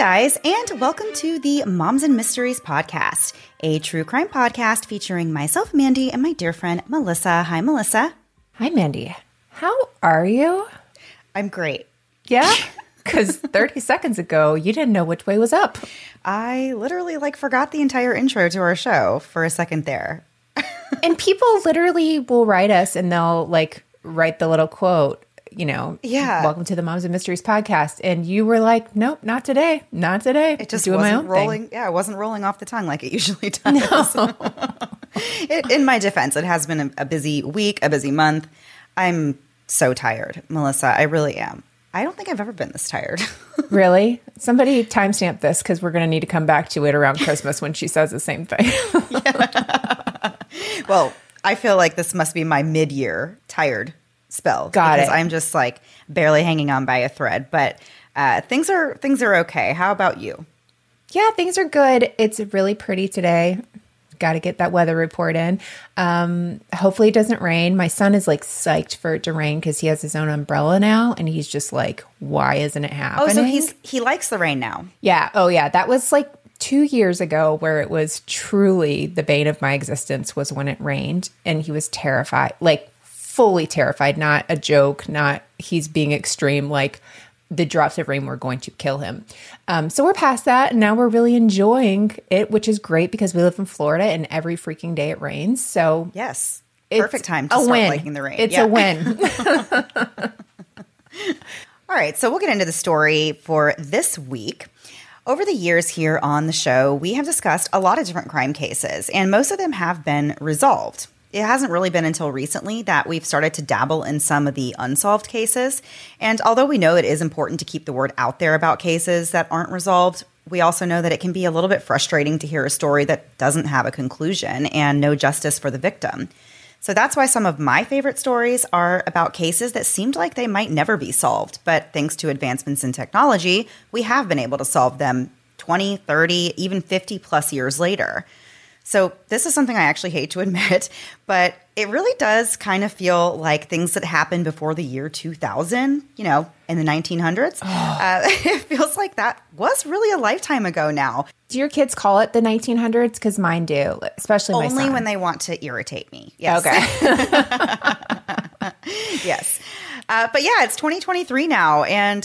guys, and welcome to the Moms and Mysteries podcast, a true crime podcast featuring myself, Mandy, and my dear friend, Melissa. Hi, Melissa. Hi, Mandy. How are you? I'm great. Yeah? Because 30 seconds ago, you didn't know which way was up. I literally forgot the entire intro to our show for a second there. And people literally will write us and they'll write the little quote, welcome to the Moms and Mysteries podcast. And you were like, nope, not today. Not today. It just wasn't rolling. Yeah, it wasn't rolling off the tongue like it usually does. No. In my defense, it has been a busy week, a busy month. I'm so tired, Melissa. I really am. I don't think I've ever been this tired. Really? Somebody timestamp this because we're going to need to come back to it around Christmas when she says the same thing. Well, I feel like this must be my mid-year tired spell. Because I'm just barely hanging on by a thread. But things are okay. How about you? Yeah, things are good. It's really pretty today. Got to get that weather report in. Hopefully it doesn't rain. My son is psyched for it to rain because he has his own umbrella now. And he's just why isn't it happening? Oh, so he likes the rain now. Yeah. Oh, yeah. That was 2 years ago where it was truly the bane of my existence was when it rained. And he was terrified, fully terrified, not a joke, not he's being extreme, the drops of rain were going to kill him. So we're past that, and now we're really enjoying it, which is great because we live in Florida, and every freaking day it rains. So yes, perfect time to start liking the rain. It's a win. All right, so we'll get into the story for this week. Over the years here on the show, we have discussed a lot of different crime cases, and most of them have been resolved. It hasn't really been until recently that we've started to dabble in some of the unsolved cases. And although we know it is important to keep the word out there about cases that aren't resolved, we also know that it can be a little bit frustrating to hear a story that doesn't have a conclusion and no justice for the victim. So that's why some of my favorite stories are about cases that seemed like they might never be solved. But thanks to advancements in technology, we have been able to solve them 20, 30, even 50 plus years later. So this is something I actually hate to admit, but it really does kind of feel like things that happened before the year 2000, in the 1900s. It feels like that was really a lifetime ago now. Do your kids call it the 1900s? Because mine do, especially my son. Only when they want to irritate me. Yes. Okay. Yes. But yeah, it's 2023 now, and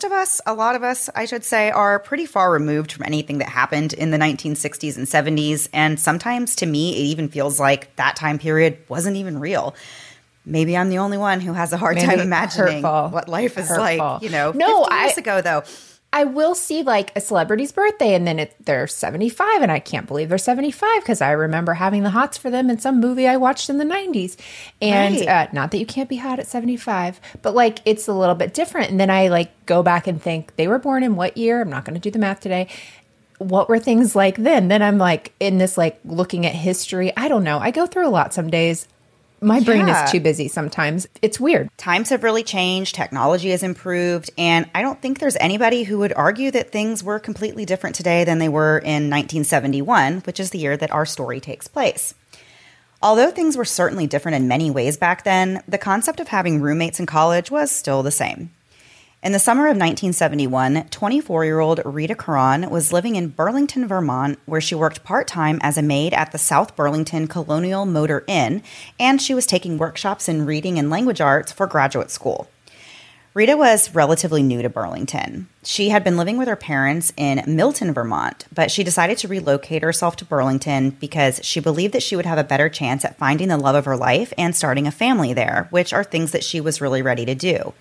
a lot of us, I should say, are pretty far removed from anything that happened in the 1960s and 70s, and sometimes, to me, it even feels like that time period wasn't even real. Maybe I'm the only one who has a hard time imagining what life is like, 50 years ago, though. I will see a celebrity's birthday and then they're 75 and I can't believe they're 75 because I remember having the hots for them in some movie I watched in the 90s. And not that you can't be hot at 75, but it's a little bit different. And then I go back and think they were born in what year? I'm not going to do the math today. What were things like then? Then I'm in this looking at history. I don't know. I go through a lot some days. My brain is too busy sometimes. It's weird. Times have really changed. Technology has improved. And I don't think there's anybody who would argue that things were completely different today than they were in 1971, which is the year that our story takes place. Although things were certainly different in many ways back then, the concept of having roommates in college was still the same. In the summer of 1971, 24-year-old Rita Caron was living in Burlington, Vermont, where she worked part-time as a maid at the South Burlington Colonial Motor Inn, and she was taking workshops in reading and language arts for graduate school. Rita was relatively new to Burlington. She had been living with her parents in Milton, Vermont, but she decided to relocate herself to Burlington because she believed that she would have a better chance at finding the love of her life and starting a family there, which are things that she was really ready to do.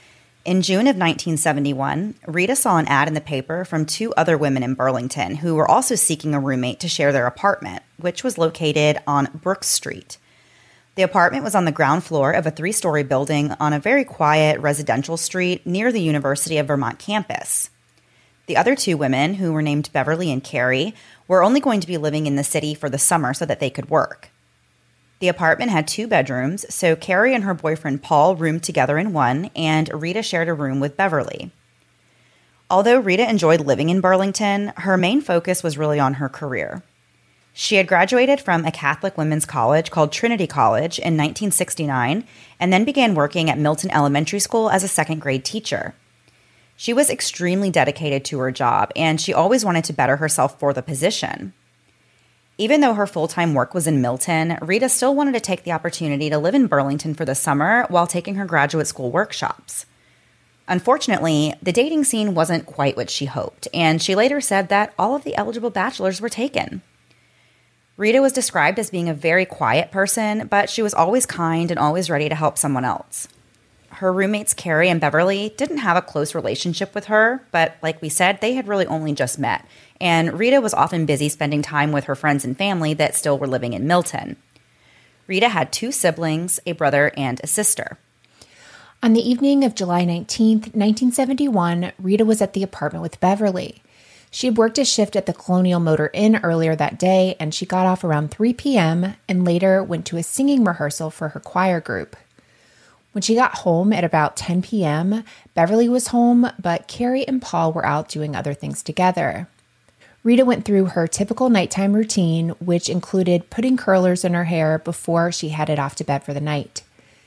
In June of 1971, Rita saw an ad in the paper from two other women in Burlington who were also seeking a roommate to share their apartment, which was located on Brooks Street. The apartment was on the ground floor of a 3-story building on a very quiet residential street near the University of Vermont campus. The other two women, who were named Beverly and Carrie, were only going to be living in the city for the summer so that they could work. The apartment had 2 bedrooms, so Carrie and her boyfriend Paul roomed together in one, and Rita shared a room with Beverly. Although Rita enjoyed living in Burlington, her main focus was really on her career. She had graduated from a Catholic women's college called Trinity College in 1969, and then began working at Milton Elementary School as a second-grade teacher. She was extremely dedicated to her job, and she always wanted to better herself for the position. Even though her full-time work was in Milton, Rita still wanted to take the opportunity to live in Burlington for the summer while taking her graduate school workshops. Unfortunately, the dating scene wasn't quite what she hoped, and she later said that all of the eligible bachelors were taken. Rita was described as being a very quiet person, but she was always kind and always ready to help someone else. Her roommates Carrie and Beverly didn't have a close relationship with her, but like we said, they had really only just met, and Rita was often busy spending time with her friends and family that still were living in Milton. Rita had 2 siblings, a brother and a sister. On the evening of July 19th, 1971, Rita was at the apartment with Beverly. She had worked a shift at the Colonial Motor Inn earlier that day, and she got off around 3 p.m. and later went to a singing rehearsal for her choir group. When she got home at about 10 p.m., Beverly was home, but Carrie and Paul were out doing other things together. Rita went through her typical nighttime routine, which included putting curlers in her hair before she headed off to bed for the night.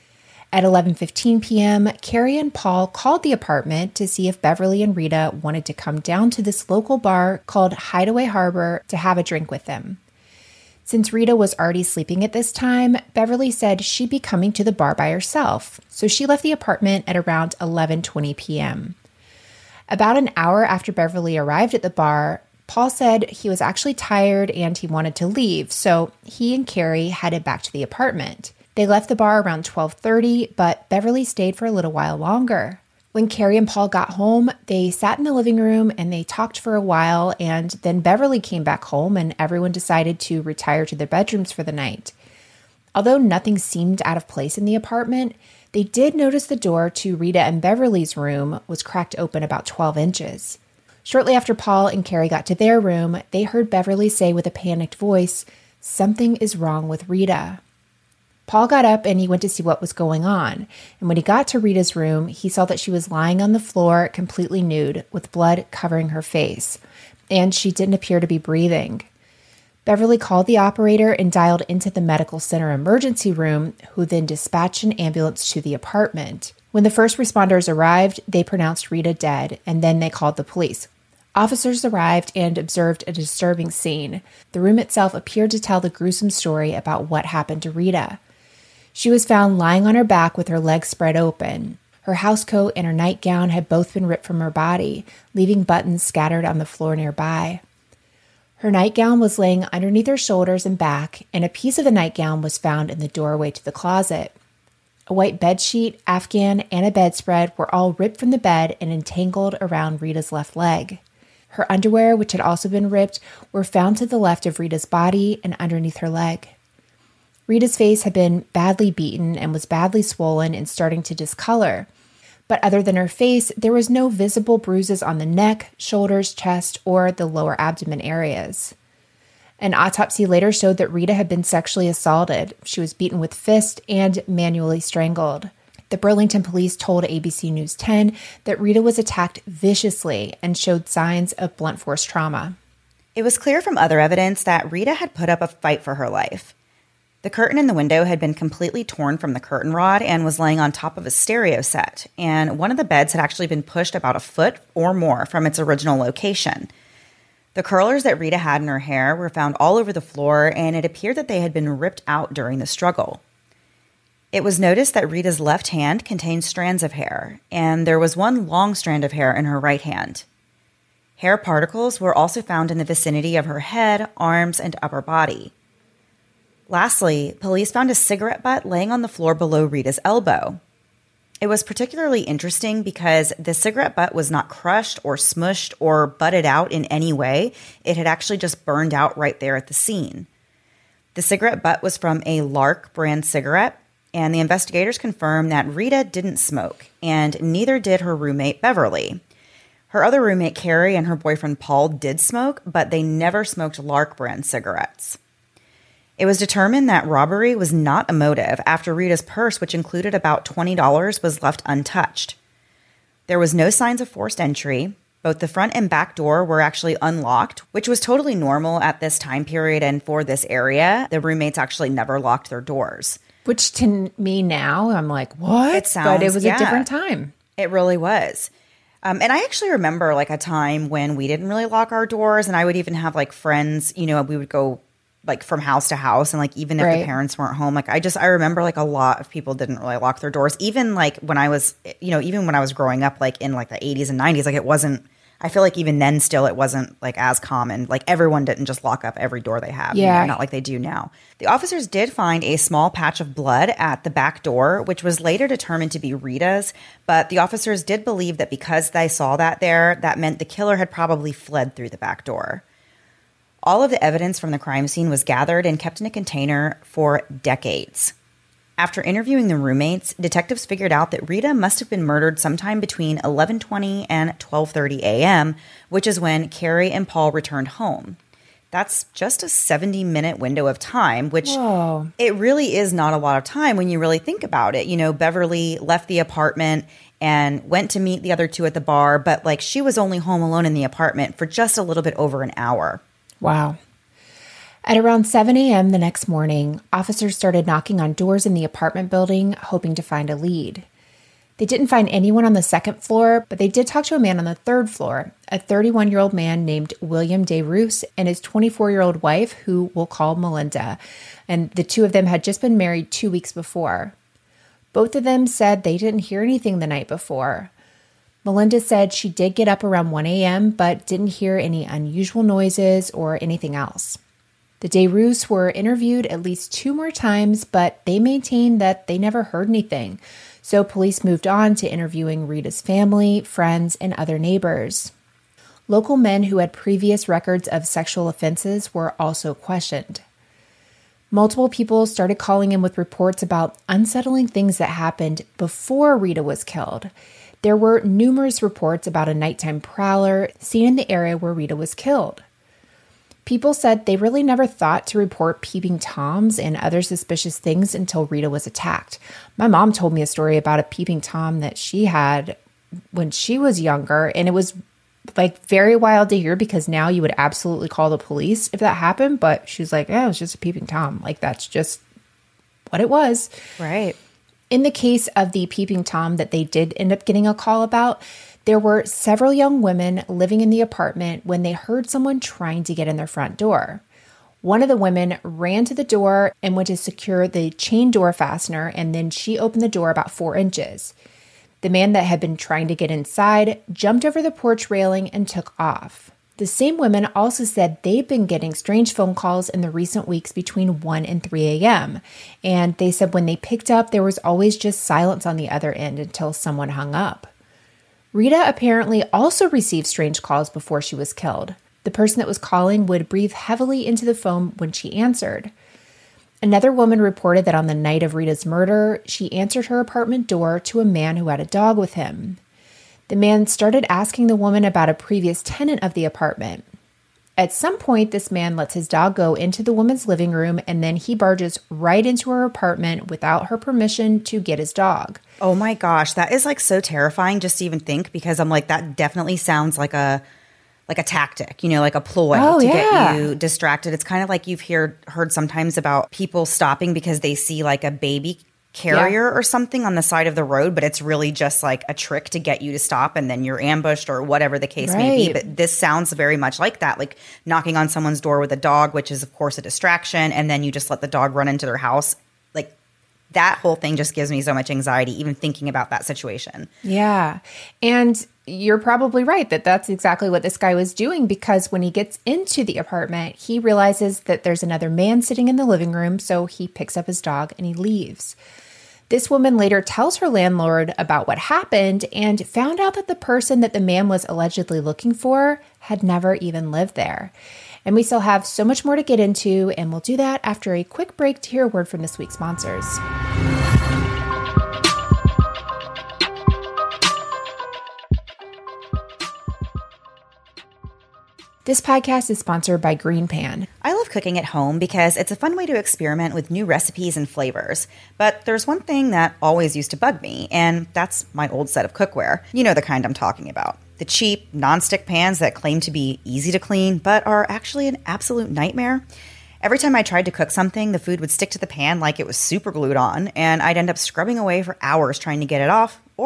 At 11:15 p.m., Carrie and Paul called the apartment to see if Beverly and Rita wanted to come down to this local bar called Hideaway Harbor to have a drink with them. Since Rita was already sleeping at this time, Beverly said she'd be coming to the bar by herself, so she left the apartment at around 11:20 p.m. About an hour after Beverly arrived at the bar, Paul said he was actually tired and he wanted to leave, so he and Carrie headed back to the apartment. They left the bar around 12:30, but Beverly stayed for a little while longer. When Carrie and Paul got home, they sat in the living room and they talked for a while, and then Beverly came back home and everyone decided to retire to their bedrooms for the night. Although nothing seemed out of place in the apartment, they did notice the door to Rita and Beverly's room was cracked open about 12 inches. Shortly after Paul and Carrie got to their room, they heard Beverly say with a panicked voice, "Something is wrong with Rita." Paul got up and he went to see what was going on, and when he got to Rita's room, he saw that she was lying on the floor completely nude with blood covering her face, and she didn't appear to be breathing. Beverly called the operator and dialed into the medical center emergency room, who then dispatched an ambulance to the apartment. When the first responders arrived, they pronounced Rita dead, and then they called the police. Officers arrived and observed a disturbing scene. The room itself appeared to tell the gruesome story about what happened to Rita. She was found lying on her back with her legs spread open. Her housecoat and her nightgown had both been ripped from her body, leaving buttons scattered on the floor nearby. Her nightgown was laying underneath her shoulders and back, and a piece of the nightgown was found in the doorway to the closet. A white bedsheet, afghan, and a bedspread were all ripped from the bed and entangled around Rita's left leg. Her underwear, which had also been ripped, were found to the left of Rita's body and underneath her leg. Rita's face had been badly beaten and was badly swollen and starting to discolor. But other than her face, there was no visible bruises on the neck, shoulders, chest, or the lower abdomen areas. An autopsy later showed that Rita had been sexually assaulted. She was beaten with fists and manually strangled. The Burlington police told ABC News 10 that Rita was attacked viciously and showed signs of blunt force trauma. It was clear from other evidence that Rita had put up a fight for her life. The curtain in the window had been completely torn from the curtain rod and was laying on top of a stereo set, and one of the beds had actually been pushed about a foot or more from its original location. The curlers that Rita had in her hair were found all over the floor, and it appeared that they had been ripped out during the struggle. It was noticed that Rita's left hand contained strands of hair, and there was one long strand of hair in her right hand. Hair particles were also found in the vicinity of her head, arms, and upper body. Lastly, police found a cigarette butt laying on the floor below Rita's elbow. It was particularly interesting because the cigarette butt was not crushed or smushed or butted out in any way. It had actually just burned out right there at the scene. The cigarette butt was from a Lark brand cigarette, and the investigators confirmed that Rita didn't smoke, and neither did her roommate Beverly. Her other roommate Carrie and her boyfriend Paul did smoke, but they never smoked Lark brand cigarettes. It was determined that robbery was not a motive after Rita's purse, which included about $20, was left untouched. There was no signs of forced entry. Both the front and back door were actually unlocked, which was totally normal at this time period and for this area. The roommates actually never locked their doors. Which to me now, I'm like, what? It sounds, but it was a different time. It really was. And I actually remember like a time when we didn't really lock our doors, and I would even have like friends, we would go like from house to house, and like even if the parents weren't home, like I remember like a lot of people didn't really lock their doors. Even like when I was, even when I was growing up, like in like the 80s and 90s, like it wasn't. I feel like even then still it wasn't like as common. Like everyone didn't just lock up every door they have. Yeah. Not like they do now. The officers did find a small patch of blood at the back door, which was later determined to be Rita's. But the officers did believe that because they saw that there, that meant the killer had probably fled through the back door. All of the evidence from the crime scene was gathered and kept in a container for decades. After interviewing the roommates, detectives figured out that Rita must have been murdered sometime between 11:20 and 12:30 a.m., which is when Carrie and Paul returned home. That's just a 70-minute window of time, which it really is not a lot of time when you really think about it. Beverly left the apartment and went to meet the other two at the bar, but like she was only home alone in the apartment for just a little bit over an hour. Wow. At around 7 a.m. the next morning, officers started knocking on doors in the apartment building, hoping to find a lead. They didn't find anyone on the second floor, but they did talk to a man on the third floor, a 31-year-old man named William DeRoos and his 24-year-old wife, who we'll call Melinda. And the two of them had just been married 2 weeks before. Both of them said they didn't hear anything the night before. Melinda said she did get up around 1 a.m., but didn't hear any unusual noises or anything else. The DeRoos were interviewed at least 2 more times, but they maintained that they never heard anything. So police moved on to interviewing Rita's family, friends, and other neighbors. Local men who had previous records of sexual offenses were also questioned. Multiple people started calling in with reports about unsettling things that happened before Rita was killed. There were numerous reports about a nighttime prowler seen in the area where Rita was killed. People said they really never thought to report peeping Toms and other suspicious things until Rita was attacked. My mom told me a story about a peeping Tom that she had when she was younger, and it was like very wild to hear because now you would absolutely call the police if that happened, but she was like, it was just a peeping Tom. Like that's just what it was. Right. In the case of the peeping Tom that they did end up getting a call about, there were several young women living in the apartment when they heard someone trying to get in their front door. One of the women ran to the door and went to secure the chain door fastener, and then she opened the door about 4 inches. The man that had been trying to get inside jumped over the porch railing and took off. The same women also said they'd been getting strange phone calls in the recent weeks between 1 and 3 a.m. And they said when they picked up, there was always just silence on the other end until someone hung up. Rita apparently also received strange calls before she was killed. The person that was calling would breathe heavily into the phone when she answered. Another woman reported that on the night of Rita's murder, she answered her apartment door to a man who had a dog with him. The man started asking the woman about a previous tenant of the apartment. At some point, this man lets his dog go into the woman's living room, and then he barges right into her apartment without her permission to get his dog. Oh my gosh, that is like so terrifying just to even think, because I'm like, that definitely sounds like a tactic, like a ploy to get you distracted. It's kind of like you've heard sometimes about people stopping because they see like a baby carrier or something on the side of the road, but it's really just like a trick to get you to stop, and then you're ambushed or whatever the case may be. But this sounds very much like that, like knocking on someone's door with a dog, which is of course a distraction, and then you just let the dog run into their house. Like that whole thing just gives me so much anxiety even thinking about that situation. Yeah. And you're probably right that that's exactly what this guy was doing, because when he gets into the apartment, he realizes that there's another man sitting in the living room, so he picks up his dog and he leaves. This woman later tells her landlord about what happened and found out that the person that the man was allegedly looking for had never even lived there. And we still have so much more to get into, and we'll do that after a quick break to hear a word from this week's sponsors. This podcast is sponsored by Green Pan. I love cooking at home because it's a fun way to experiment with new recipes and flavors. But there's one thing that always used to bug me, and that's my old set of cookware. You know the kind I'm talking about. The cheap, nonstick pans that claim to be easy to clean, but are actually an absolute nightmare. Every time I tried to cook something, the food would stick to the pan like it was super glued on, and I'd end up scrubbing away for hours trying to get it off, or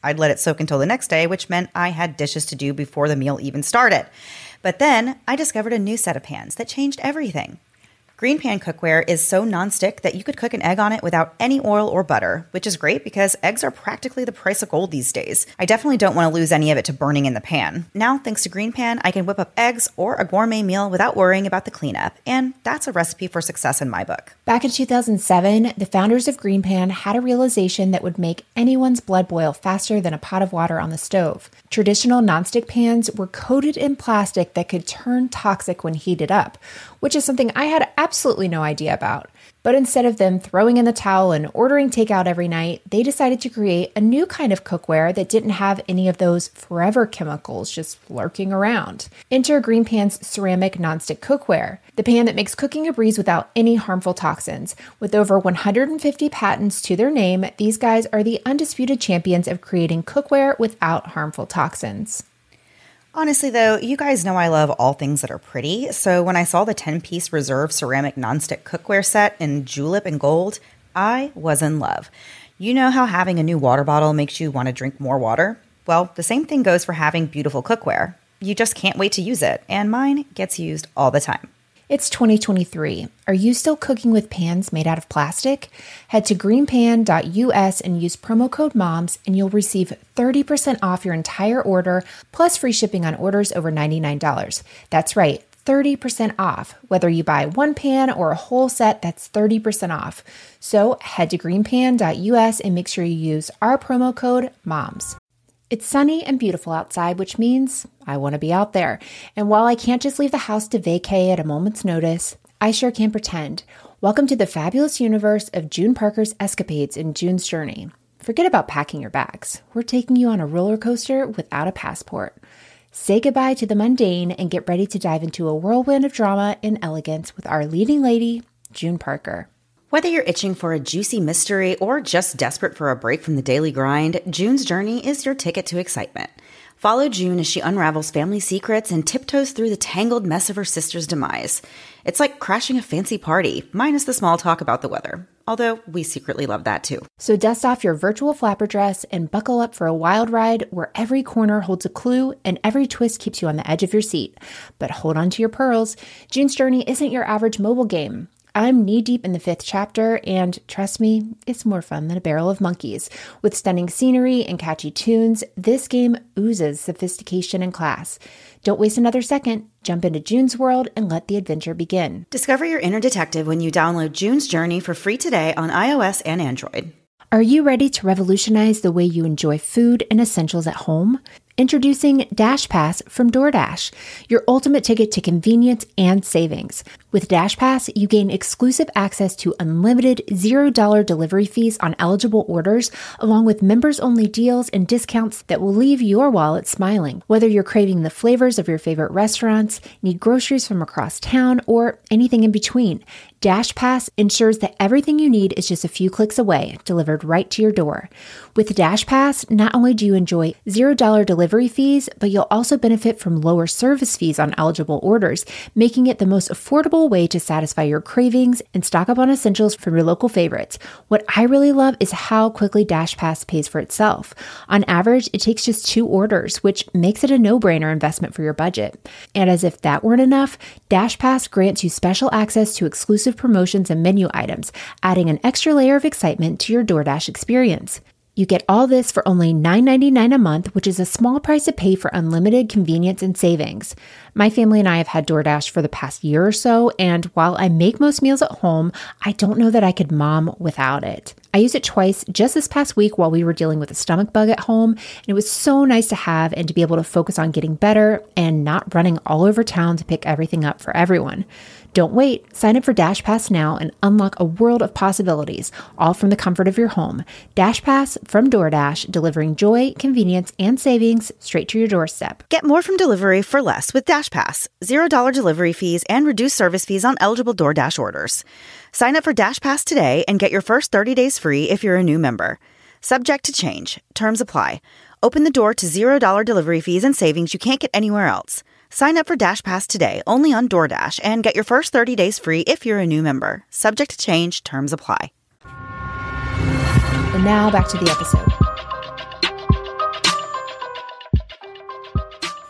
I'd let it soak until the next day, which meant I had dishes to do before the meal even started. But then I discovered a new set of pans that changed everything. Green Pan cookware is so nonstick that you could cook an egg on it without any oil or butter, which is great because eggs are practically the price of gold these days. I definitely don't want to lose any of it to burning in the pan. Now, thanks to Green Pan, I can whip up eggs or a gourmet meal without worrying about the cleanup, and that's a recipe for success in my book. Back in 2007, the founders of Green Pan had a realization that would make anyone's blood boil faster than a pot of water on the stove. Traditional nonstick pans were coated in plastic that could turn toxic when heated up, which is something I had absolutely no idea about. But instead of them throwing in the towel and ordering takeout every night, they decided to create a new kind of cookware that didn't have any of those forever chemicals just lurking around. Enter Green Pan's ceramic nonstick cookware, the pan that makes cooking a breeze without any harmful toxins. With over 150 patents to their name, these guys are the undisputed champions of creating cookware without harmful toxins. Honestly, though, you guys know I love all things that are pretty, so when I saw the 10-piece Reserve ceramic nonstick cookware set in julep and gold, I was in love. You know how having a new water bottle makes you want to drink more water? Well, the same thing goes for having beautiful cookware. You just can't wait to use it, and mine gets used all the time. It's 2023. Are you still cooking with pans made out of plastic? Head to greenpan.us and use promo code MOMS and you'll receive 30% off your entire order plus free shipping on orders over $99. That's right, 30% off. Whether you buy one pan or a whole set, that's 30% off. So head to greenpan.us and make sure you use our promo code MOMS. It's sunny and beautiful outside, which means I want to be out there. And while I can't just leave the house to vacay at a moment's notice, I sure can pretend. Welcome to the fabulous universe of June Parker's escapades in June's Journey. Forget about packing your bags. We're taking you on a roller coaster without a passport. Say goodbye to the mundane and get ready to dive into a whirlwind of drama and elegance with our leading lady, June Parker. Whether you're itching for a juicy mystery or just desperate for a break from the daily grind, June's Journey is your ticket to excitement. Follow June as she unravels family secrets and tiptoes through the tangled mess of her sister's demise. It's like crashing a fancy party, minus the small talk about the weather. Although we secretly love that too. So dust off your virtual flapper dress and buckle up for a wild ride where every corner holds a clue and every twist keeps you on the edge of your seat. But hold on to your pearls. June's Journey isn't your average mobile game. I'm knee-deep in the 5th chapter, and trust me, it's more fun than a barrel of monkeys. With stunning scenery and catchy tunes, this game oozes sophistication and class. Don't waste another second. Jump into June's world and let the adventure begin. Discover your inner detective when you download June's Journey for free today on iOS and Android. Are you ready to revolutionize the way you enjoy food and essentials at home? Introducing DashPass from DoorDash, your ultimate ticket to convenience and savings. With DashPass, you gain exclusive access to unlimited $0 delivery fees on eligible orders, along with members-only deals and discounts that will leave your wallet smiling. Whether you're craving the flavors of your favorite restaurants, need groceries from across town, or anything in between, DashPass ensures that everything you need is just a few clicks away, delivered right to your door. With DashPass, not only do you enjoy $0 delivery fees, but you'll also benefit from lower service fees on eligible orders, making it the most affordable way to satisfy your cravings and stock up on essentials from your local favorites. What I really love is how quickly DashPass pays for itself. On average, it takes just 2 orders, which makes it a no-brainer investment for your budget. And as if that weren't enough, DashPass grants you special access to exclusive promotions and menu items, adding an extra layer of excitement to your DoorDash experience. You get all this for only $9.99 a month, which is a small price to pay for unlimited convenience and savings. My family and I have had DoorDash for the past year or so, and while I make most meals at home, I don't know that I could mom without it. I used it twice just this past week while we were dealing with a stomach bug at home, and it was so nice to have and to be able to focus on getting better and not running all over town to pick everything up for everyone. Don't wait. Sign up for DashPass now and unlock a world of possibilities, all from the comfort of your home. DashPass from DoorDash, delivering joy, convenience, and savings straight to your doorstep. Get more from delivery for less with DashPass. $0 delivery fees and reduced service fees on eligible DoorDash orders. Sign up for DashPass today and get your first 30 days free if you're a new member. Subject to change. Terms apply. Open the door to $0 delivery fees and savings you can't get anywhere else. Sign up for DashPass today only on DoorDash and get your first 30 days free if you're a new member. Subject to change. Terms apply. And now back to the episode.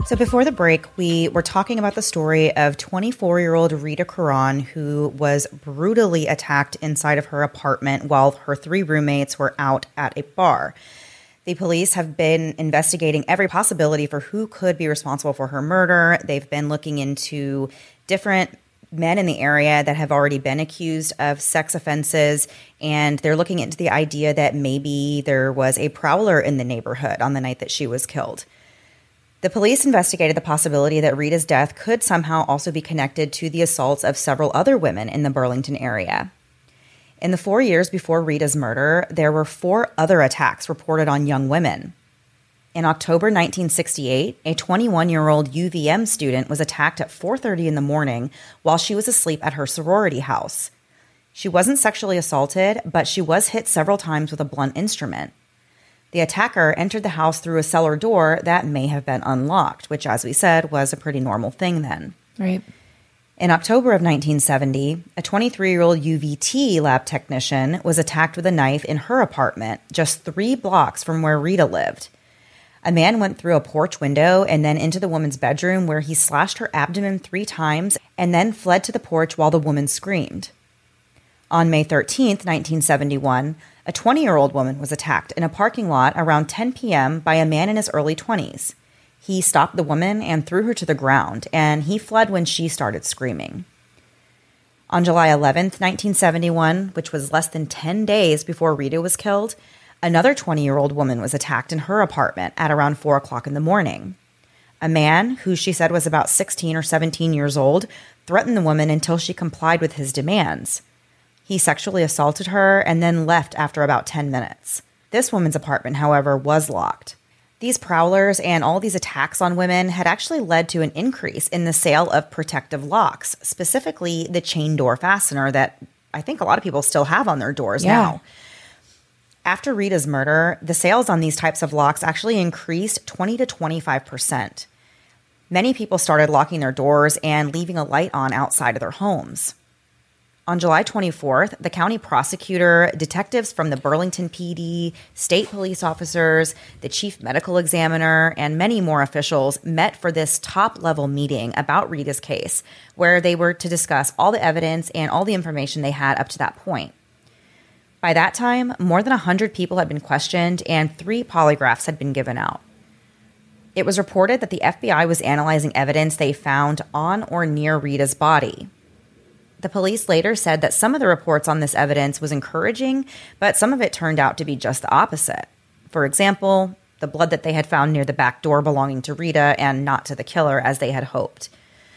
So before the break, we were talking about the story of 24-year-old Rita Caron, who was brutally attacked inside of her apartment while her 3 roommates were out at a bar. The police have been investigating every possibility for who could be responsible for her murder. They've been looking into different men in the area that have already been accused of sex offenses, and they're looking into the idea that maybe there was a prowler in the neighborhood on the night that she was killed. The police investigated the possibility that Rita's death could somehow also be connected to the assaults of several other women in the Burlington area. In the 4 years before Rita's murder, there were 4 other attacks reported on young women. In October 1968, a 21-year-old UVM student was attacked at 4:30 in the morning while she was asleep at her sorority house. She wasn't sexually assaulted, but she was hit several times with a blunt instrument. The attacker entered the house through a cellar door that may have been unlocked, which, as we said, was a pretty normal thing then. Right. In October of 1970, a 23-year-old UVT lab technician was attacked with a knife in her apartment just 3 blocks from where Rita lived. A man went through a porch window and then into the woman's bedroom, where he slashed her abdomen 3 times and then fled to the porch while the woman screamed. On May 13th, 1971, a 20-year-old woman was attacked in a parking lot around 10 p.m. by a man in his early 20s. He stopped the woman and threw her to the ground, and he fled when she started screaming. On July 11th, 1971, which was less than 10 days before Rita was killed, another 20-year-old woman was attacked in her apartment at around 4 o'clock in the morning. A man, who she said was about 16 or 17 years old, threatened the woman until she complied with his demands. He sexually assaulted her and then left after about 10 minutes. This woman's apartment, however, was locked. These prowlers and all these attacks on women had actually led to an increase in the sale of protective locks, specifically the chain door fastener that I think a lot of people still have on their doors now. After Rita's murder, the sales on these types of locks actually increased 20 to 25%. Many people started locking their doors and leaving a light on outside of their homes. On July 24th, the county prosecutor, detectives from the Burlington PD, state police officers, the chief medical examiner, and many more officials met for this top-level meeting about Rita's case, where they were to discuss all the evidence and all the information they had up to that point. By that time, more than 100 people had been questioned and 3 polygraphs had been given out. It was reported that the FBI was analyzing evidence they found on or near Rita's body. The police later said that some of the reports on this evidence was encouraging, but some of it turned out to be just the opposite. For example, the blood that they had found near the back door belonging to Rita and not to the killer, as they had hoped.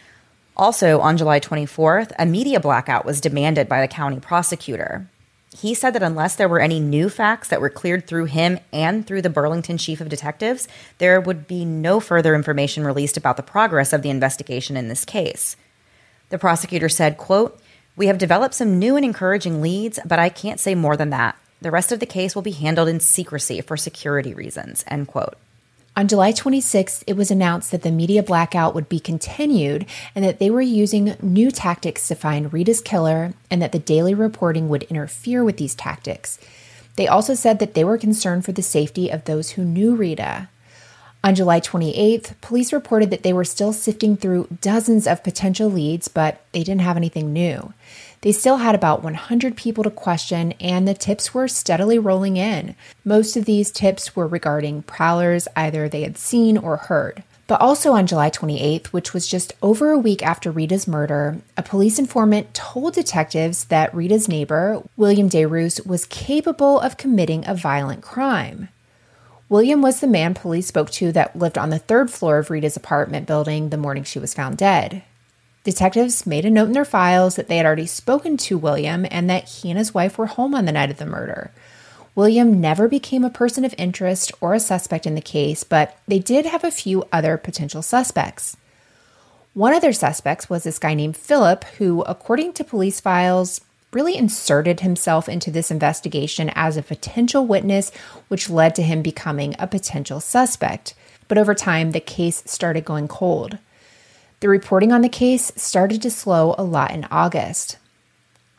Also, on July 24th, a media blackout was demanded by the county prosecutor. He said that unless there were any new facts that were cleared through him and through the Burlington chief of detectives, there would be no further information released about the progress of the investigation in this case. The prosecutor said, quote, "We have developed some new and encouraging leads, but I can't say more than that. The rest of the case will be handled in secrecy for security reasons," end quote. On July 26th, it was announced that the media blackout would be continued and that they were using new tactics to find Rita's killer and that the daily reporting would interfere with these tactics. They also said that they were concerned for the safety of those who knew Rita. On July 28th, police reported that they were still sifting through dozens of potential leads, but they didn't have anything new. They still had about 100 people to question, and the tips were steadily rolling in. Most of these tips were regarding prowlers either they had seen or heard. But also on July 28th, which was just over a week after Rita's murder, a police informant told detectives that Rita's neighbor, William DeRoos, was capable of committing a violent crime. William was the man police spoke to that lived on the 3rd floor of Rita's apartment building the morning she was found dead. Detectives made a note in their files that they had already spoken to William and that he and his wife were home on the night of the murder. William never became a person of interest or a suspect in the case, but they did have a few other potential suspects. One of their suspects was this guy named Philip, who, according to police files, really inserted himself into this investigation as a potential witness, which led to him becoming a potential suspect. But over time, the case started going cold. The reporting on the case started to slow a lot in August.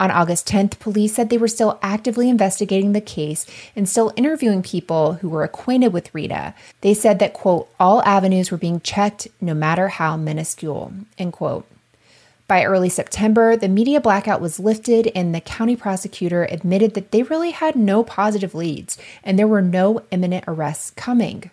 On August 10th, police said they were still actively investigating the case and still interviewing people who were acquainted with Rita. They said that, quote, all avenues were being checked, no matter how minuscule, end quote. By early September, the media blackout was lifted and the county prosecutor admitted that they really had no positive leads and there were no imminent arrests coming.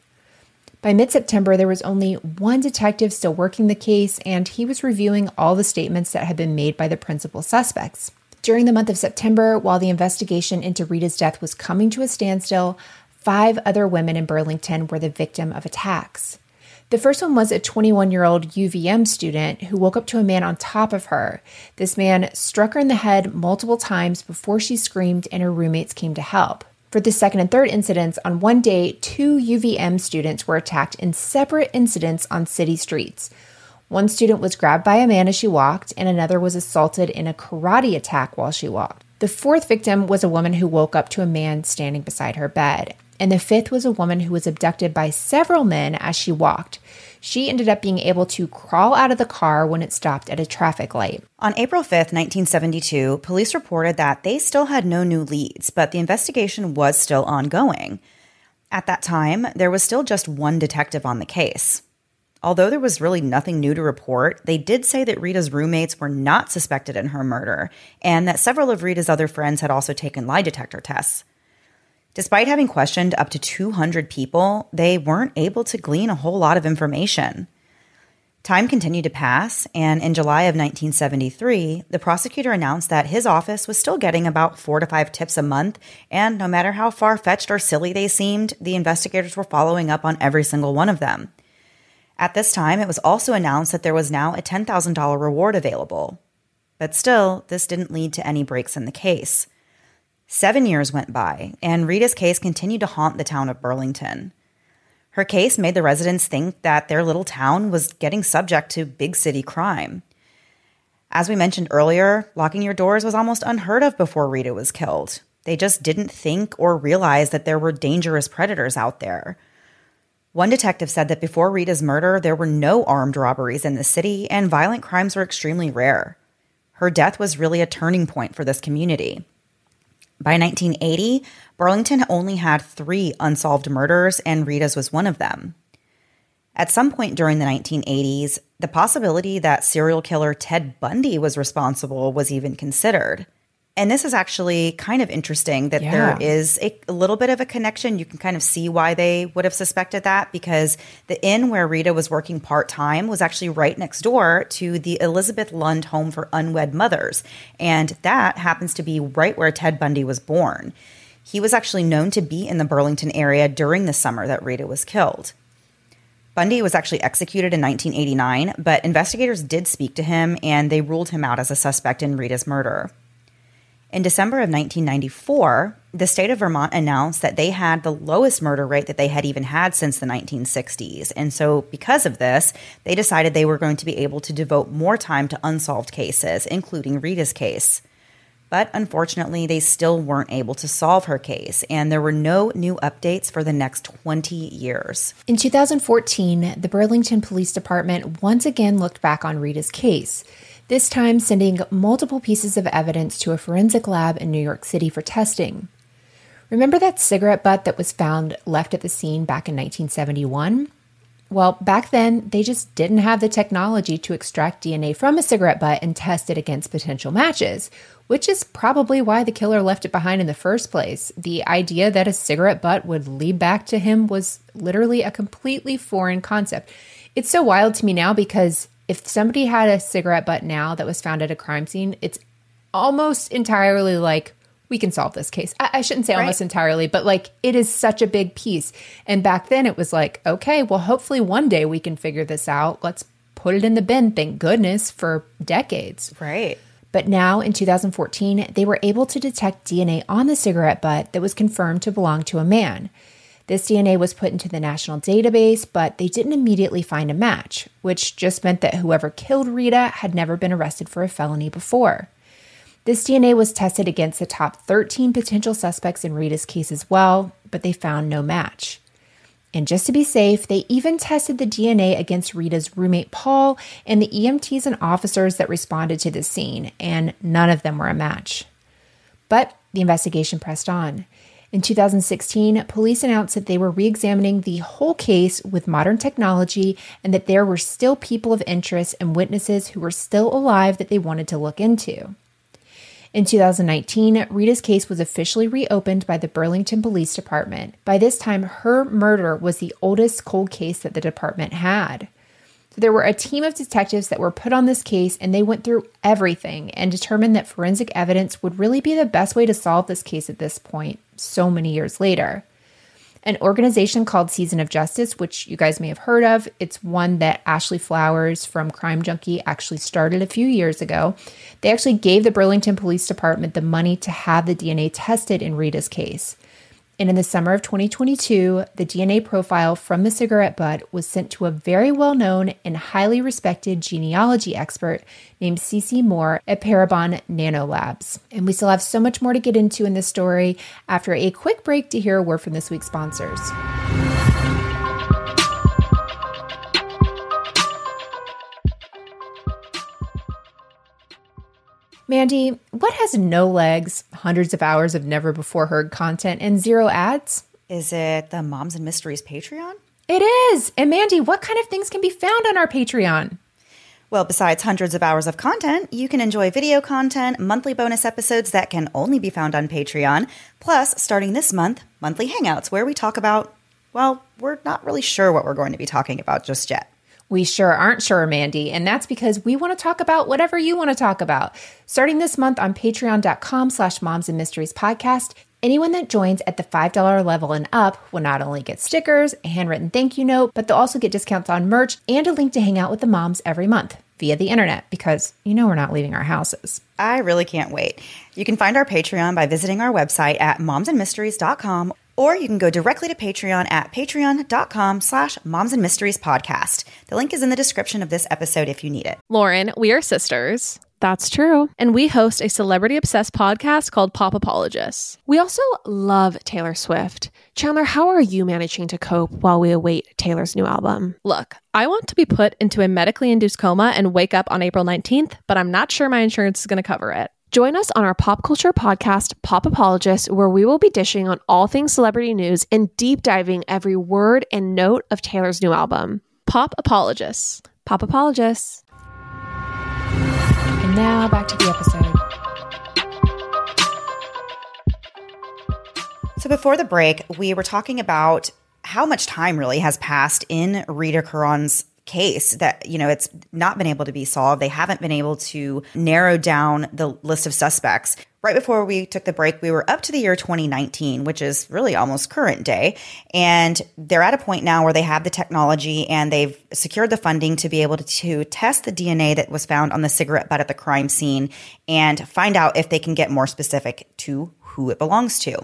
By mid-September, there was only one detective still working the case, and he was reviewing all the statements that had been made by the principal suspects. During the month of September, while the investigation into Rita's death was coming to a standstill, 5 other women in Burlington were the victim of attacks. The first one was a 21-year-old UVM student who woke up to a man on top of her. This man struck her in the head multiple times before she screamed and her roommates came to help. For the second and third incidents, on one day, 2 UVM students were attacked in separate incidents on city streets. One student was grabbed by a man as she walked, and another was assaulted in a karate attack while she walked. The fourth victim was a woman who woke up to a man standing beside her bed. And the fifth was a woman who was abducted by several men as she walked. She ended up being able to crawl out of the car when it stopped at a traffic light. On April 5th, 1972, police reported that they still had no new leads, but the investigation was still ongoing. At that time, there was still just one detective on the case. Although there was really nothing new to report, they did say that Rita's roommates were not suspected in her murder, and that several of Rita's other friends had also taken lie detector tests. Despite having questioned up to 200 people, they weren't able to glean a whole lot of information. Time continued to pass, and in July of 1973, the prosecutor announced that his office was still getting about 4 to 5 tips a month, and no matter how far-fetched or silly they seemed, the investigators were following up on every single one of them. At this time, it was also announced that there was now a $10,000 reward available. But still, this didn't lead to any breaks in the case. 7 years went by, and Rita's case continued to haunt the town of Burlington. Her case made the residents think that their little town was getting subject to big city crime. As we mentioned earlier, locking your doors was almost unheard of before Rita was killed. They just didn't think or realize that there were dangerous predators out there. One detective said that before Rita's murder, there were no armed robberies in the city, and violent crimes were extremely rare. Her death was really a turning point for this community. By 1980, Burlington only had 3 unsolved murders, and Rita's was one of them. At some point during the 1980s, the possibility that serial killer Ted Bundy was responsible was even considered. And this is actually kind of interesting that there is a little bit of a connection. You can kind of see why they would have suspected that, because the inn where Rita was working part-time was actually right next door to the Elizabeth Lund Home for Unwed Mothers. And that happens to be right where Ted Bundy was born. He was actually known to be in the Burlington area during the summer that Rita was killed. Bundy was actually executed in 1989, but investigators did speak to him and they ruled him out as a suspect in Rita's murder. In December of 1994, the state of Vermont announced that they had the lowest murder rate that they had even had since the 1960s. And so because of this, they decided they were going to be able to devote more time to unsolved cases, including Rita's case. But unfortunately, they still weren't able to solve her case, and there were no new updates for the next 20 years. In 2014, the Burlington Police Department once again looked back on Rita's case, this time sending multiple pieces of evidence to a forensic lab in New York City for testing. Remember that cigarette butt that was found left at the scene back in 1971? Well, back then, they just didn't have the technology to extract DNA from a cigarette butt and test it against potential matches, which is probably why the killer left it behind in the first place. The idea that a cigarette butt would lead back to him was literally a completely foreign concept. It's so wild to me now because if somebody had a cigarette butt now that was found at a crime scene, it's almost entirely like, we can solve this case. I shouldn't say almost entirely, but like it is such a big piece. And back then it was like, okay, well, hopefully one day we can figure this out. Let's put it in the bin, thank goodness, for decades. Right. But now in 2014, they were able to detect DNA on the cigarette butt that was confirmed to belong to a man. This DNA was put into the national database, but they didn't immediately find a match, which just meant that whoever killed Rita had never been arrested for a felony before. This DNA was tested against the top 13 potential suspects in Rita's case as well, but they found no match. And just to be safe, they even tested the DNA against Rita's roommate Paul and the EMTs and officers that responded to the scene, and none of them were a match. But the investigation pressed on. In 2016, police announced that they were re-examining the whole case with modern technology and that there were still people of interest and witnesses who were still alive that they wanted to look into. In 2019, Rita's case was officially reopened by the Burlington Police Department. By this time, her murder was the oldest cold case that the department had. So there were a team of detectives that were put on this case, and they went through everything and determined that forensic evidence would really be the best way to solve this case at this point, so many years later. An organization called Season of Justice, which you guys may have heard of, it's one that Ashley Flowers from Crime Junkie actually started a few years ago. They actually gave the Burlington Police Department the money to have the DNA tested in Rita's case. And in the summer of 2022, the DNA profile from the cigarette butt was sent to a very well-known and highly respected genealogy expert named Cece Moore at Parabon Nanolabs. And we still have so much more to get into in this story after a quick break to hear a word from this week's sponsors. Mandy, what has no legs, hundreds of hours of never-before-heard content, and zero ads? Is it the Moms and Mysteries Patreon? It is! And Mandy, what kind of things can be found on our Patreon? Well, besides hundreds of hours of content, you can enjoy video content, monthly bonus episodes that can only be found on Patreon, plus, starting this month, monthly hangouts where we talk about, well, we're not really sure what we're going to be talking about just yet. We sure aren't sure, Mandy, and that's because we want to talk about whatever you want to talk about. Starting this month on patreon.com/Moms and Mysteries podcast, anyone that joins at the $5 level and up will not only get stickers, a handwritten thank you note, but they'll also get discounts on merch and a link to hang out with the moms every month via the internet because you know we're not leaving our houses. I really can't wait. You can find our Patreon by visiting our website at momsandmysteries.com, or you can go directly to Patreon at patreon.com/momsandmysteriespodcast. The link is in the description of this episode if you need it. Lauren, we are sisters. That's true. And we host a celebrity-obsessed podcast called Pop Apologists. We also love Taylor Swift. Chandler, how are you managing to cope while we await Taylor's new album? Look, I want to be put into a medically induced coma and wake up on April 19th, but I'm not sure my insurance is going to cover it. Join us on our pop culture podcast, Pop Apologists, where we will be dishing on all things celebrity news and deep diving every word and note of Taylor's new album. Pop Apologists. Pop Apologists. And now back to the episode. So before the break, we were talking about how much time really has passed in Rita Caron's case that, it's not been able to be solved. They haven't been able to narrow down the list of suspects. Right before we took the break, we were up to the year 2019, which is really almost current day. And they're at a point now where they have the technology and they've secured the funding to be able to test the DNA that was found on the cigarette butt at the crime scene and find out if they can get more specific to who it belongs to.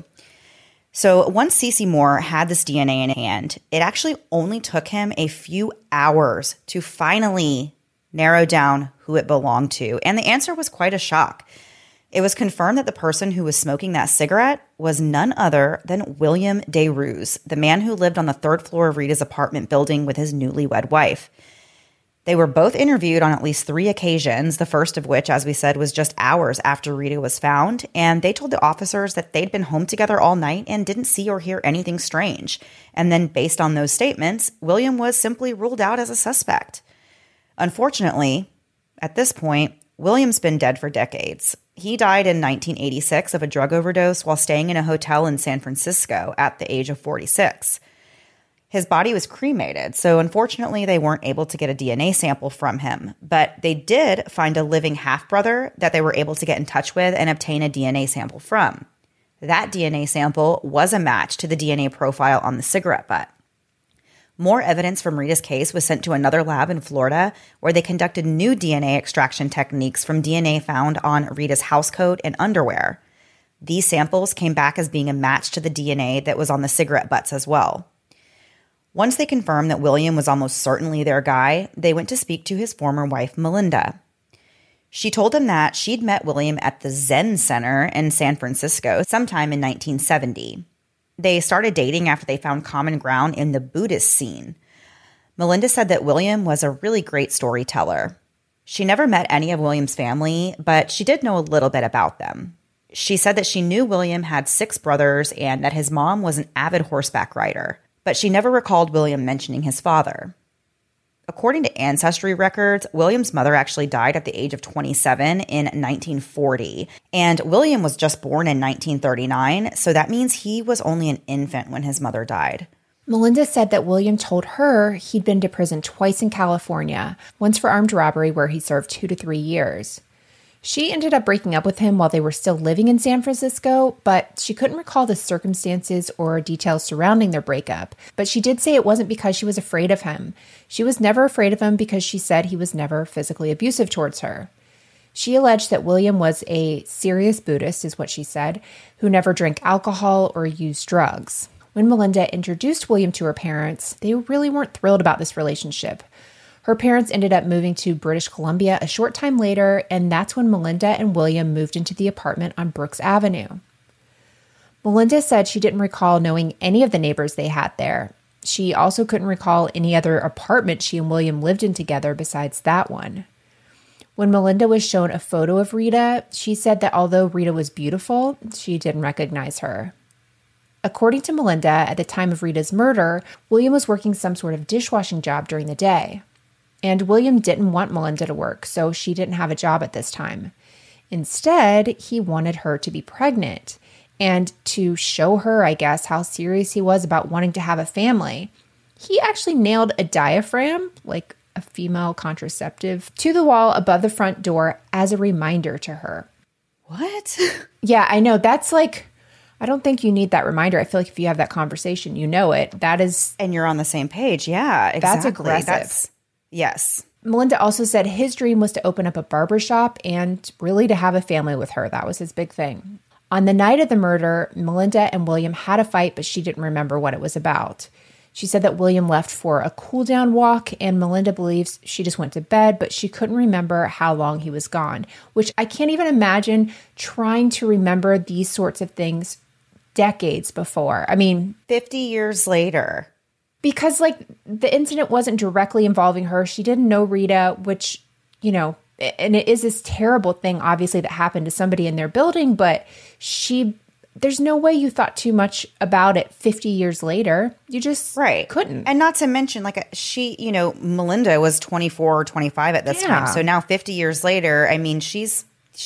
So once Cece Moore had this DNA in hand, it actually only took him a few hours to finally narrow down who it belonged to. And the answer was quite a shock. It was confirmed that the person who was smoking that cigarette was none other than William DeRuse, the man who lived on the third floor of Rita's apartment building with his newlywed wife. They were both interviewed on at least 3 occasions, the first of which, as we said, was just hours after Rita was found, and they told the officers that they'd been home together all night and didn't see or hear anything strange. And then, based on those statements, William was simply ruled out as a suspect. Unfortunately, at this point, William's been dead for decades. He died in 1986 of a drug overdose while staying in a hotel in San Francisco at the age of 46. His body was cremated, so unfortunately they weren't able to get a DNA sample from him. But they did find a living half-brother that they were able to get in touch with and obtain a DNA sample from. That DNA sample was a match to the DNA profile on the cigarette butt. More evidence from Rita's case was sent to another lab in Florida where they conducted new DNA extraction techniques from DNA found on Rita's housecoat and underwear. These samples came back as being a match to the DNA that was on the cigarette butts as well. Once they confirmed that William was almost certainly their guy, they went to speak to his former wife, Melinda. She told them that she'd met William at the Zen Center in San Francisco sometime in 1970. They started dating after they found common ground in the Buddhist scene. Melinda said that William was a really great storyteller. She never met any of William's family, but she did know a little bit about them. She said that she knew William had 6 brothers and that his mom was an avid horseback rider, but she never recalled William mentioning his father. According to ancestry records, William's mother actually died at the age of 27 in 1940, and William was just born in 1939, so that means he was only an infant when his mother died. Melinda said that William told her he'd been to prison twice in California, once for armed robbery where he served 2 to 3 years. She ended up breaking up with him while they were still living in San Francisco, but she couldn't recall the circumstances or details surrounding their breakup. But she did say it wasn't because she was afraid of him. She was never afraid of him because she said he was never physically abusive towards her. She alleged that William was a serious Buddhist, is what she said, who never drank alcohol or used drugs. When Melinda introduced William to her parents, they really weren't thrilled about this relationship. Her parents ended up moving to British Columbia a short time later, and that's when Melinda and William moved into the apartment on Brooks Avenue. Melinda said she didn't recall knowing any of the neighbors they had there. She also couldn't recall any other apartment she and William lived in together besides that one. When Melinda was shown a photo of Rita, she said that although Rita was beautiful, she didn't recognize her. According to Melinda, at the time of Rita's murder, William was working some sort of dishwashing job during the day. And William didn't want Melinda to work, so she didn't have a job at this time. Instead, he wanted her to be pregnant. And to show her, I guess, how serious he was about wanting to have a family, he actually nailed a diaphragm, like a female contraceptive, to the wall above the front door as a reminder to her. What? Yeah, I know. That's like, I don't think you need that reminder. I feel like if you have that conversation, you know it. That is... And you're on the same page. Yeah, exactly. That's aggressive. Yes. Melinda also said his dream was to open up a barbershop and really to have a family with her. That was his big thing. On the night of the murder, Melinda and William had a fight, but she didn't remember what it was about. She said that William left for a cool-down walk, and Melinda believes she just went to bed, but she couldn't remember how long he was gone, which I can't even imagine trying to remember these sorts of things decades before. I mean... 50 years later. Because, like, the incident wasn't directly involving her. She didn't know Rita, which, you know, and it is this terrible thing, obviously, that happened to somebody in their building, but there's no way you thought too much about it 50 years later. You just couldn't. And not to mention, like, Melinda was 24 or 25 at this time. So now 50 years later, I mean, she's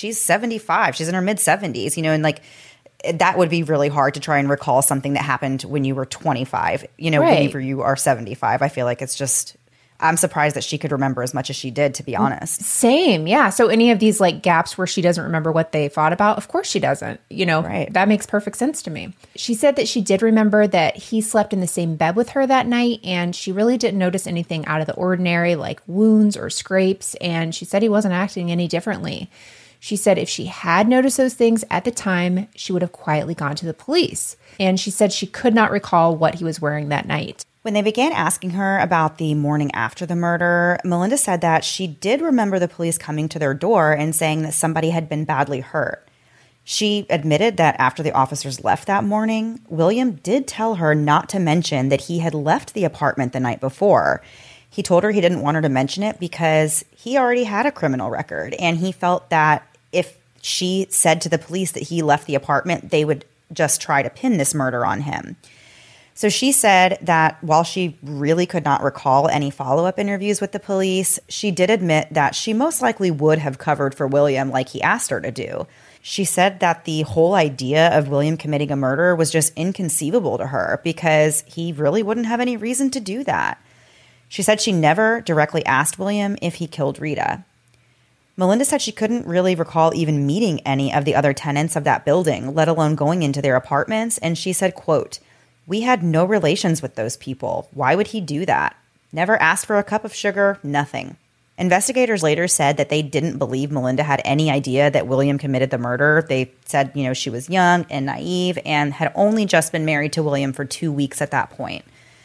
75. She's in her mid-70s, and, like, that would be really hard to try and recall something that happened when you were 25, whenever you are 75. I feel like it's just, I'm surprised that she could remember as much as she did, to be honest. Same. Yeah. So any of these like gaps where she doesn't remember what they fought about, of course she doesn't, that makes perfect sense to me. She said that she did remember that he slept in the same bed with her that night, and she really didn't notice anything out of the ordinary, like wounds or scrapes. And she said he wasn't acting any differently. She said if she had noticed those things at the time, she would have quietly gone to the police. And she said she could not recall what he was wearing that night. When they began asking her about the morning after the murder, Melinda said that she did remember the police coming to their door and saying that somebody had been badly hurt. She admitted that after the officers left that morning, William did tell her not to mention that he had left the apartment the night before. He told her he didn't want her to mention it because he already had a criminal record, and he felt that if she said to the police that he left the apartment, they would just try to pin this murder on him. So she said that while she really could not recall any follow-up interviews with the police, she did admit that she most likely would have covered for William like he asked her to do. She said that the whole idea of William committing a murder was just inconceivable to her because he really wouldn't have any reason to do that. She said she never directly asked William if he killed Rita. Melinda said she couldn't really recall even meeting any of the other tenants of that building, let alone going into their apartments. And she said, quote, "We had no relations with those people. Why would he do that? Never asked for a cup of sugar, nothing." Investigators later said that they didn't believe Melinda had any idea that William committed the murder. They said, she was young and naive and had only just been married to William for 2 weeks at that point.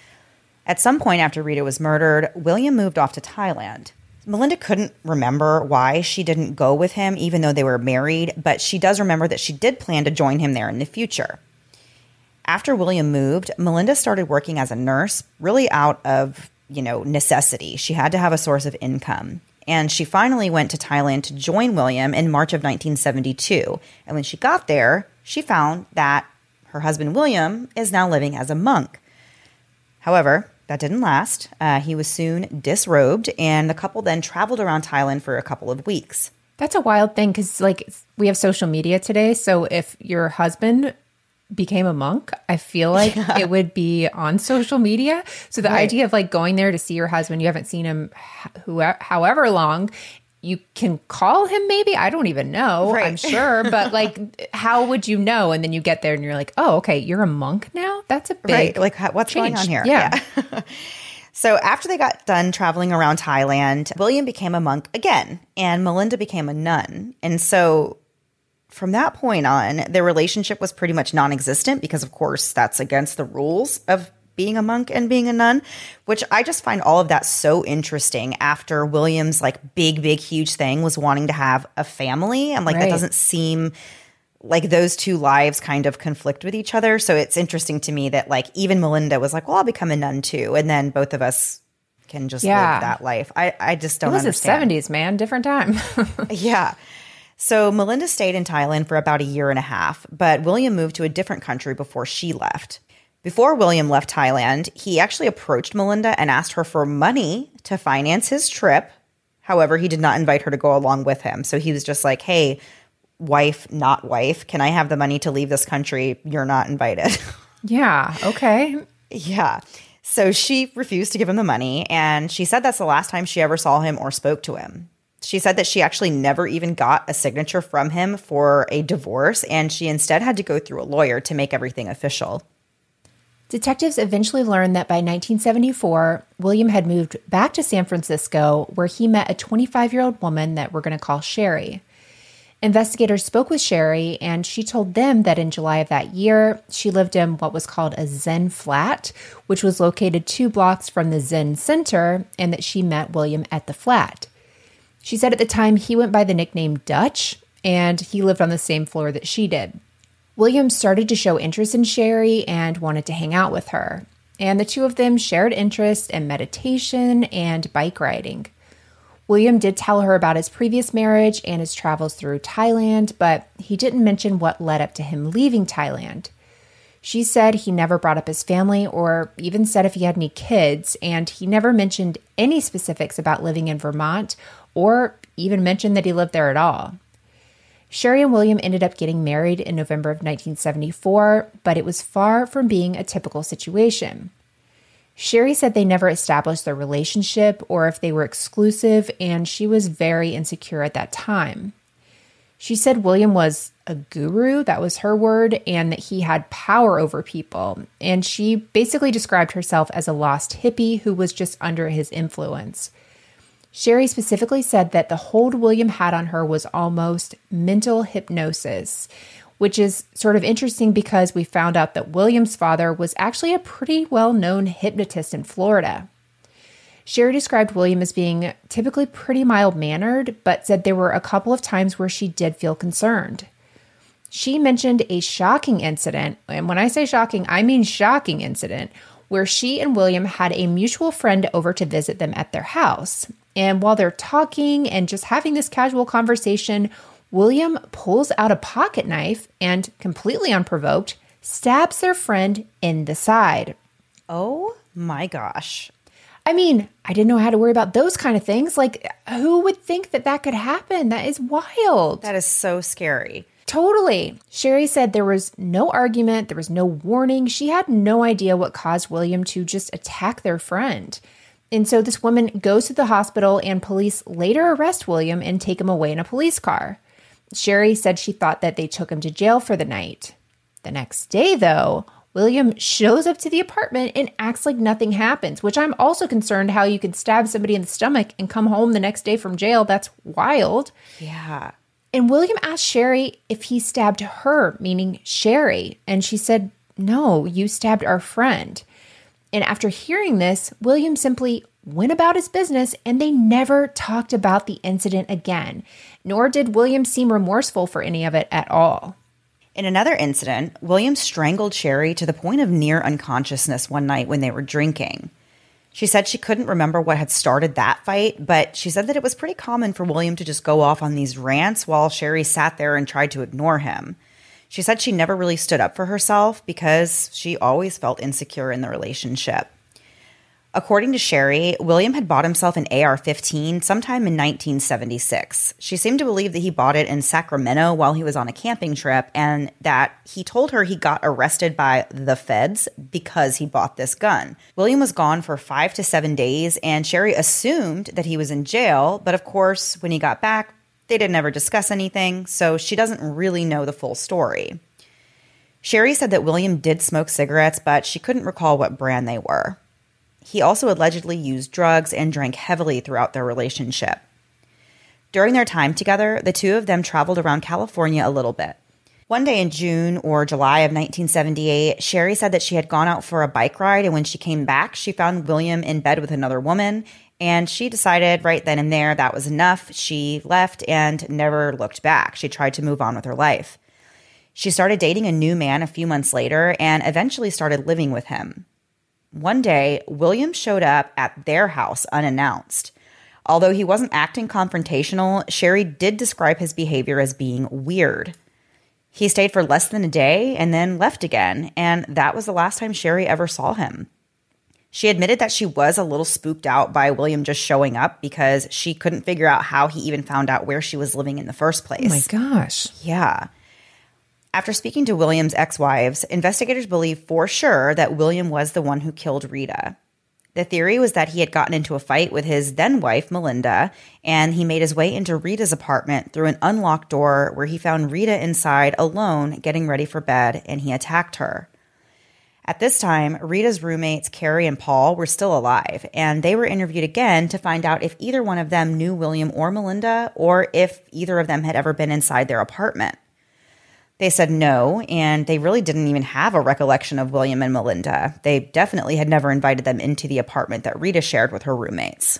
At some point after Rita was murdered, William moved off to Thailand. Melinda couldn't remember why she didn't go with him, even though they were married, but she does remember that she did plan to join him there in the future. After William moved, Melinda started working as a nurse, really out of, necessity. She had to have a source of income. And she finally went to Thailand to join William in March of 1972. And when she got there, she found that her husband William is now living as a monk. However, that didn't last. He was soon disrobed, and the couple then traveled around Thailand for a couple of weeks. That's a wild thing because, we have social media today. So if your husband became a monk, I feel like it would be on social media. So the idea of going there to see your husband, you haven't seen him however long, you can call him maybe. I don't even know. Right. I'm sure. But how would you know? And then you get there and you're like, oh, okay, you're a monk now? That's a big what's change. Going on here? Yeah. So after they got done traveling around Thailand, William became a monk again and Melinda became a nun. And so from that point on, their relationship was pretty much non-existent because, of course, that's against the rules of being a monk and being a nun, which I just find all of that so interesting after William's big, huge thing was wanting to have a family. And that doesn't seem like those two lives kind of conflict with each other. So it's interesting to me that even Melinda was like, well, I'll become a nun too. And then both of us can just live that life. I just don't understand. It was the 70s, man. Different time. Yeah. So Melinda stayed in Thailand for about a year and a half, but William moved to a different country before she left. Before William left Thailand, he actually approached Melinda and asked her for money to finance his trip. However, he did not invite her to go along with him. So he was just like, hey, wife, not wife, can I have the money to leave this country? You're not invited. Yeah, okay. Yeah. So she refused to give him the money, and she said that's the last time she ever saw him or spoke to him. She said that she actually never even got a signature from him for a divorce, and she instead had to go through a lawyer to make everything official. Detectives eventually learned that by 1974, William had moved back to San Francisco, where he met a 25-year-old woman that we're going to call Sherry. Investigators spoke with Sherry, and she told them that in July of that year, she lived in what was called a Zen flat, which was located 2 blocks from the Zen Center, and that she met William at the flat. She said at the time he went by the nickname Dutch, and he lived on the same floor that she did. William started to show interest in Sherry and wanted to hang out with her, and the two of them shared interest in meditation and bike riding. William did tell her about his previous marriage and his travels through Thailand, but he didn't mention what led up to him leaving Thailand. She said he never brought up his family or even said if he had any kids, and he never mentioned any specifics about living in Vermont or even mentioned that he lived there at all. Sherry and William ended up getting married in November of 1974, but it was far from being a typical situation. Sherry said they never established their relationship or if they were exclusive, and she was very insecure at that time. She said William was a guru, that was her word, and that he had power over people. And she basically described herself as a lost hippie who was just under his influence. Sherry specifically said that the hold William had on her was almost mental hypnosis, which is sort of interesting because we found out that William's father was actually a pretty well-known hypnotist in Florida. Sherry described William as being typically pretty mild-mannered, but said there were a couple of times where she did feel concerned. She mentioned a shocking incident, and when I say shocking, I mean shocking incident, where she and William had a mutual friend over to visit them at their house. And while they're talking and just having this casual conversation, William pulls out a pocket knife and, completely unprovoked, stabs their friend in the side. Oh my gosh. I mean, I didn't know how to worry about those kind of things. Who would think that that could happen? That is wild. That is so scary. Totally. Sherry said there was no argument, there was no warning. She had no idea what caused William to just attack their friend. And so this woman goes to the hospital, and police later arrest William and take him away in a police car. Sherry said she thought that they took him to jail for the night. The next day, though, William shows up to the apartment and acts like nothing happens, which I'm also concerned how you could stab somebody in the stomach and come home the next day from jail. That's wild. Yeah. And William asked Sherry if he stabbed her, meaning Sherry. And she said, no, you stabbed our friend. And after hearing this, William simply went about his business, and they never talked about the incident again, nor did William seem remorseful for any of it at all. In another incident, William strangled Sherry to the point of near unconsciousness one night when they were drinking. She said she couldn't remember what had started that fight, but she said that it was pretty common for William to just go off on these rants while Sherry sat there and tried to ignore him. She said she never really stood up for herself because she always felt insecure in the relationship. According to Sherry, William had bought himself an AR-15 sometime in 1976. She seemed to believe that he bought it in Sacramento while he was on a camping trip and that he told her he got arrested by the feds because he bought this gun. William was gone for 5 to 7 days, and Sherry assumed that he was in jail, but of course, when he got back, they didn't ever discuss anything, so she doesn't really know the full story. Sherry said that William did smoke cigarettes, but she couldn't recall what brand they were. He also allegedly used drugs and drank heavily throughout their relationship. During their time together, the two of them traveled around California a little bit. One day in June or July of 1978, Sherry said that she had gone out for a bike ride, and when she came back, she found William in bed with another woman, and she decided right then and there that was enough. She left and never looked back. She tried to move on with her life. She started dating a new man a few months later and eventually started living with him. One day, William showed up at their house unannounced. Although he wasn't acting confrontational, Sherry did describe his behavior as being weird. He stayed for less than a day and then left again, and that was the last time Sherry ever saw him. She admitted that she was a little spooked out by William just showing up because she couldn't figure out how he even found out where she was living in the first place. Oh my gosh. Yeah. After speaking to William's ex-wives, investigators believe for sure that William was the one who killed Rita. The theory was that he had gotten into a fight with his then-wife, Melinda, and he made his way into Rita's apartment through an unlocked door where he found Rita inside alone getting ready for bed, and he attacked her. At this time, Rita's roommates, Carrie and Paul, were still alive, and they were interviewed again to find out if either one of them knew William or Melinda, or if either of them had ever been inside their apartment. They said no, and they really didn't even have a recollection of William and Melinda. They definitely had never invited them into the apartment that Rita shared with her roommates.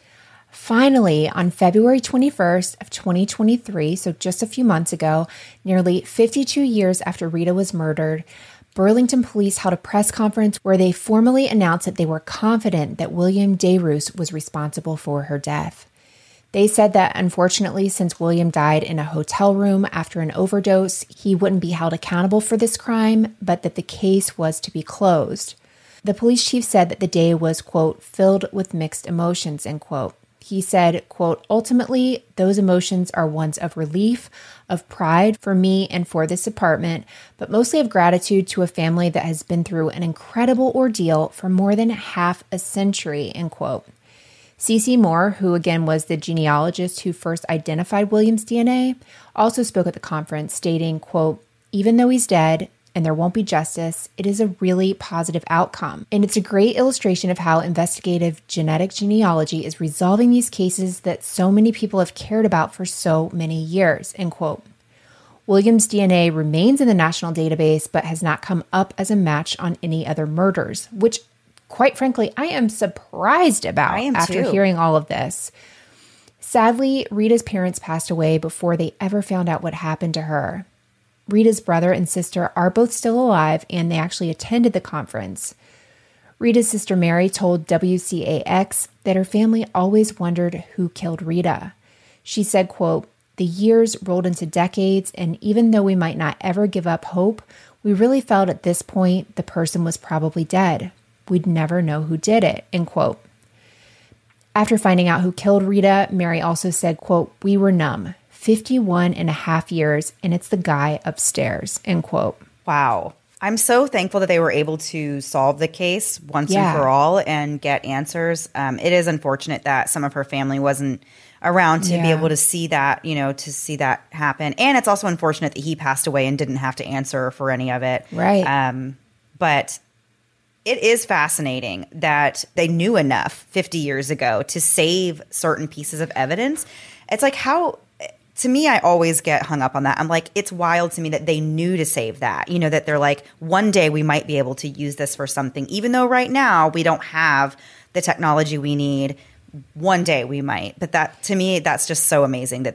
Finally, on February 21st of 2023, so just a few months ago, nearly 52 years after Rita was murdered, Burlington police held a press conference where they formally announced that they were confident that William DeRoos was responsible for her death. They said that, unfortunately, since William died in a hotel room after an overdose, he wouldn't be held accountable for this crime, but that the case was to be closed. The police chief said that the day was, quote, filled with mixed emotions, end quote. He said, quote, ultimately, those emotions are ones of relief, of pride for me and for this department, but mostly of gratitude to a family that has been through an incredible ordeal for more than half a century, end quote. Cece Moore, who again was the genealogist who first identified William's DNA, also spoke at the conference stating, quote, even though he's dead and there won't be justice, it is a really positive outcome. And it's a great illustration of how investigative genetic genealogy is resolving these cases that so many people have cared about for so many years, end quote. William's DNA remains in the national database, but has not come up as a match on any other murders, which quite frankly, I am surprised about after hearing all of this. Sadly, Rita's parents passed away before they ever found out what happened to her. Rita's brother and sister are both still alive, and they actually attended the conference. Rita's sister Mary told WCAX that her family always wondered who killed Rita. She said, quote, the years rolled into decades, and even though we might not ever give up hope, we really felt at this point the person was probably dead. We'd never know who did it, end quote. After finding out who killed Rita, Mary also said, quote, we were numb, 51 and a half years, and it's the guy upstairs, end quote. Wow. I'm so thankful that they were able to solve the case once and for all and get answers. It is unfortunate that some of her family wasn't around to be able to see that, to see that happen. And it's also unfortunate that he passed away and didn't have to answer for any of it. Right. But it is fascinating that they knew enough 50 years ago to save certain pieces of evidence. It's like to me, I always get hung up on that. I'm like, it's wild to me that they knew to save that, that they're like, one day we might be able to use this for something, even though right now we don't have the technology we need. One day we might. But that, to me, that's just so amazing that they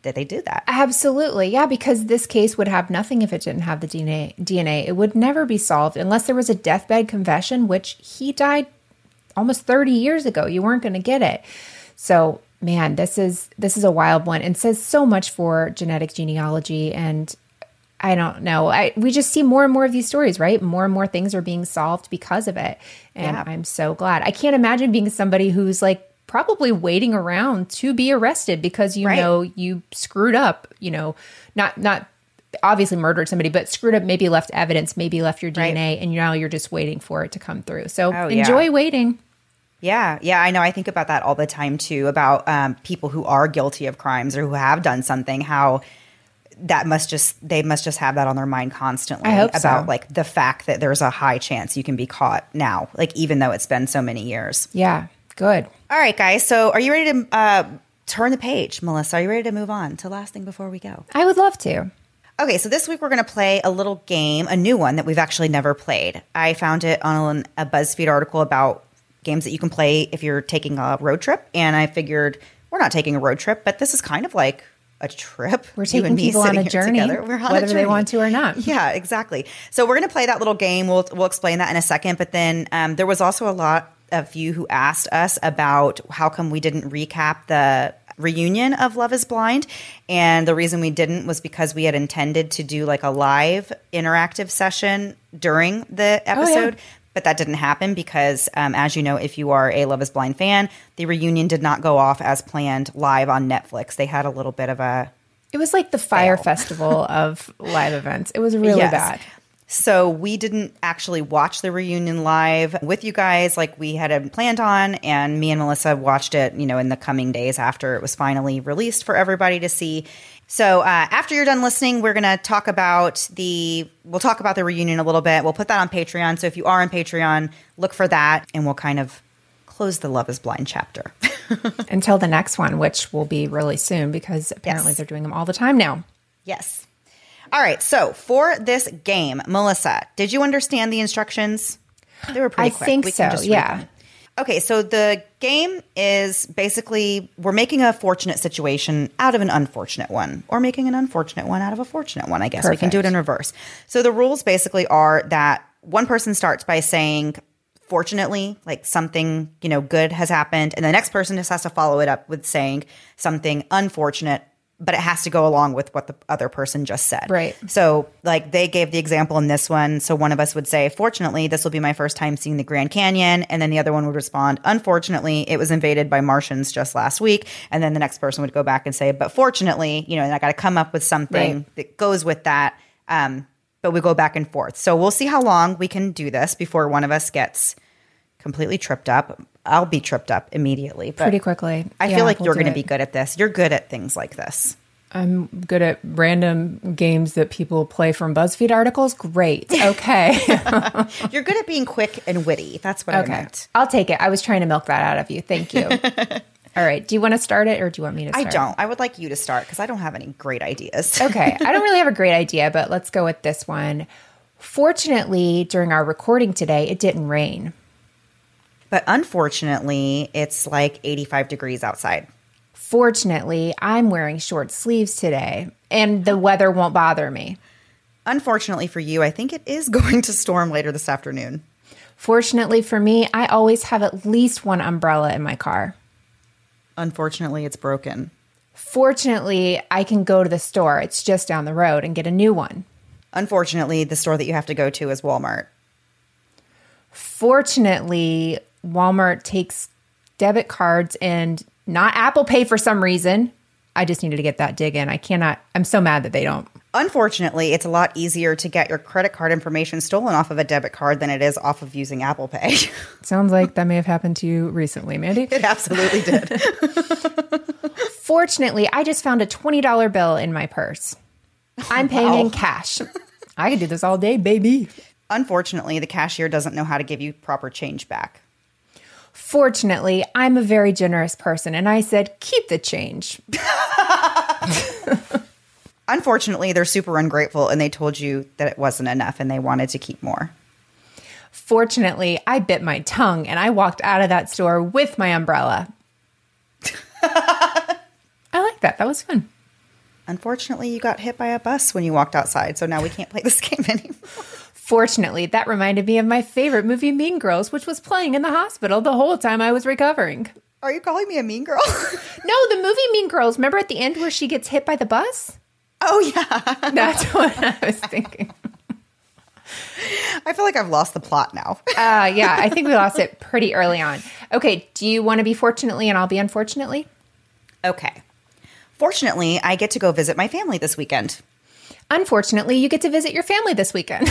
did they do that? Absolutely. Yeah, because this case would have nothing if it didn't have the DNA. It would never be solved unless there was a deathbed confession, which he died almost 30 years ago. You weren't going to get it. So, man, this is a wild one and says so much for genetic genealogy. And I don't know. We just see more and more of these stories, right? More and more things are being solved because of it. And I'm so glad. I can't imagine being somebody who's like probably waiting around to be arrested because you know you screwed up, you know, not obviously murdered somebody, but screwed up, maybe left evidence, maybe left your DNA, and now you're just waiting for it to come through. So enjoy waiting. Yeah. Yeah. I know. I think about that all the time too, about people who are guilty of crimes or who have done something, how they must just have that on their mind constantly. I hope about so. Like the fact that there's a high chance you can be caught now, like even though it's been so many years. Yeah. Good. All right, guys. So are you ready to turn the page, Melissa? Are you ready to move on to the last thing before we go? I would love to. Okay, so this week we're going to play a little game, a new one that we've actually never played. I found it on a BuzzFeed article about games that you can play if you're taking a road trip. And I figured we're not taking a road trip, but this is kind of like a trip. We're taking people on a journey, whether they want to or not. Yeah, exactly. So we're going to play that little game. We'll explain that in a second. But then there was also a lot of you who asked us about how come we didn't recap the reunion of Love is Blind. And the reason we didn't was because we had intended to do like a live interactive session during the episode. Oh, yeah. But that didn't happen because, as you know, if you are a Love is Blind fan, the reunion did not go off as planned live on Netflix. They had a little bit of a... It was like the Fire Festival of live events. It was really bad. So we didn't actually watch the reunion live with you guys like we had planned on. And me and Melissa watched it, you know, in the coming days after it was finally released for everybody to see. So after you're done listening, we're going to talk about we'll talk about the reunion a little bit. We'll put that on Patreon. So if you are on Patreon, look for that and we'll kind of close the Love is Blind chapter. Until the next one, which will be really soon because apparently they're doing them all the time now. Yes. All right. So for this game, Melissa, did you understand the instructions? They were pretty quick. I think so. Yeah. Okay, so the game is basically we're making a fortunate situation out of an unfortunate one, or making an unfortunate one out of a fortunate one, I guess. Perfect. We can do it in reverse. So the rules basically are that one person starts by saying, fortunately, like something, you know, good has happened, and the next person just has to follow it up with saying something unfortunate, but it has to go along with what the other person just said. Right. So, like, they gave the example in this one. So one of us would say, fortunately, this will be my first time seeing the Grand Canyon. And then the other one would respond, unfortunately, it was invaded by Martians just last week. And then the next person would go back and say, but fortunately, you know, and I got to come up with something that goes with that. But we go back and forth. So we'll see how long we can do this before one of us gets completely tripped up. I'll be tripped up immediately. But pretty quickly. I feel like you're going to be good at this. You're good at things like this. I'm good at random games that people play from BuzzFeed articles. Great. Okay. You're good at being quick and witty. That's what I meant. I'll take it. I was trying to milk that out of you. Thank you. All right. Do you want to start it or do you want me to start? I don't. I would like you to start because I don't have any great ideas. Okay. I don't really have a great idea, but let's go with this one. Fortunately, during our recording today, it didn't rain. But unfortunately, it's like 85 degrees outside. Fortunately, I'm wearing short sleeves today, and the weather won't bother me. Unfortunately for you, I think it is going to storm later this afternoon. Fortunately for me, I always have at least one umbrella in my car. Unfortunately, it's broken. Fortunately, I can go to the store. It's just down the road and get a new one. Unfortunately, the store that you have to go to is Walmart. Fortunately, Walmart takes debit cards and not Apple Pay for some reason. I just needed to get that dig in. I'm so mad that they don't. Unfortunately, it's a lot easier to get your credit card information stolen off of a debit card than it is off of using Apple Pay. Sounds like that may have happened to you recently, Mandy. It absolutely did. Fortunately, I just found a $20 bill in my purse. I'm paying in cash. I could do this all day, baby. Unfortunately, the cashier doesn't know how to give you proper change back. Fortunately, I'm a very generous person, and I said, keep the change. Unfortunately, they're super ungrateful, and they told you that it wasn't enough, and they wanted to keep more. Fortunately, I bit my tongue, and I walked out of that store with my umbrella. I like that. That was fun. Unfortunately, you got hit by a bus when you walked outside, so now we can't play this game anymore. Fortunately, that reminded me of my favorite movie, Mean Girls, which was playing in the hospital the whole time I was recovering. Are you calling me a mean girl? No, the movie Mean Girls. Remember at the end where she gets hit by the bus? Oh, yeah. That's what I was thinking. I feel like I've lost the plot now. Yeah, I think we lost it pretty early on. Okay, do you want to be fortunately and I'll be unfortunately? Okay. Fortunately, I get to go visit my family this weekend. Unfortunately, you get to visit your family this weekend.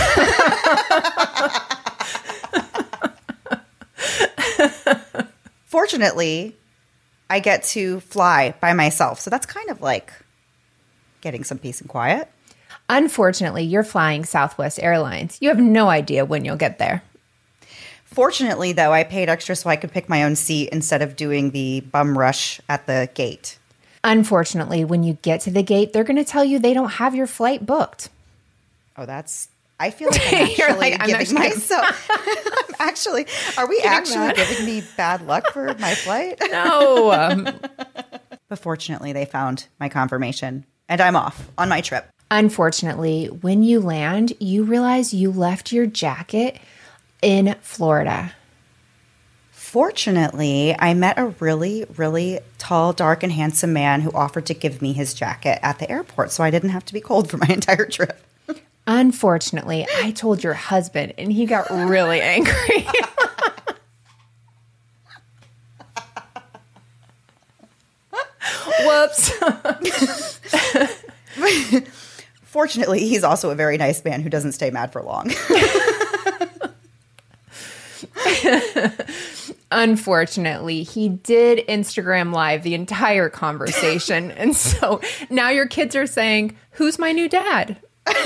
Fortunately, I get to fly by myself. So that's kind of like getting some peace and quiet. Unfortunately, you're flying Southwest Airlines. You have no idea when you'll get there. Fortunately, though, I paid extra so I could pick my own seat instead of doing the bum rush at the gate. Unfortunately, when you get to the gate, they're going to tell you they don't have your flight booked. Oh, that's... I feel like I'm actually giving myself... Are we actually giving me bad luck for my flight? No. But fortunately, they found my confirmation, and I'm off on my trip. Unfortunately, when you land, you realize you left your jacket in Florida. Fortunately, I met a really, really tall, dark, and handsome man who offered to give me his jacket at the airport, so I didn't have to be cold for my entire trip. Unfortunately, I told your husband, and he got really angry. Whoops. Fortunately, he's also a very nice man who doesn't stay mad for long. Unfortunately, he did Instagram Live the entire conversation. And so now your kids are saying, "Who's my new dad?"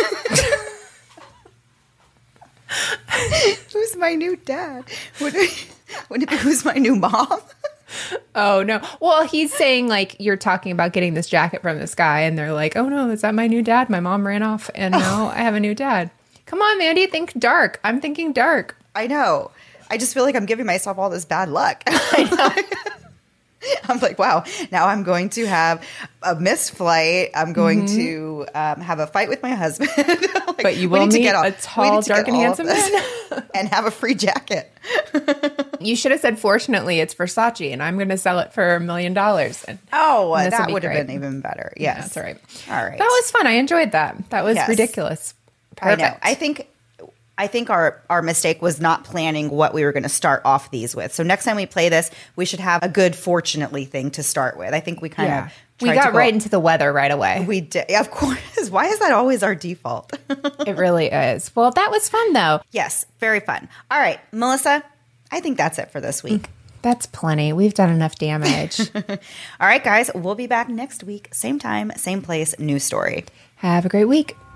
Who's my new dad? Would it be who's my new mom? Oh, no. Well, he's saying, like, you're talking about getting this jacket from this guy, and they're like, "Oh, no, is that my new dad? My mom ran off, and now I have a new dad." Come on, Mandy, think dark. I'm thinking dark. I know. I just feel like I'm giving myself all this bad luck. I'm like, wow, now I'm going to have a missed flight. I'm going to have a fight with my husband. Like, but you will meet a tall, dark, and handsome man. And have a free jacket. You should have said, fortunately, it's Versace, and I'm going to sell it for $1 million. And that would have been even better. Yes. Yeah, that's all right. All right. That was fun. I enjoyed that. That was ridiculous. Perfect. I know. I think our mistake was not planning what we were going to start off these with. So next time we play this, we should have a good fortunately thing to start with. I think we kind of we got right into the weather right away. We did. Yeah, of course. Why is that always our default? It really is. Well, that was fun though. Yes, very fun. All right, Melissa, I think that's it for this week. That's plenty. We've done enough damage. All right, guys, we'll be back next week. Same time, same place, new story. Have a great week.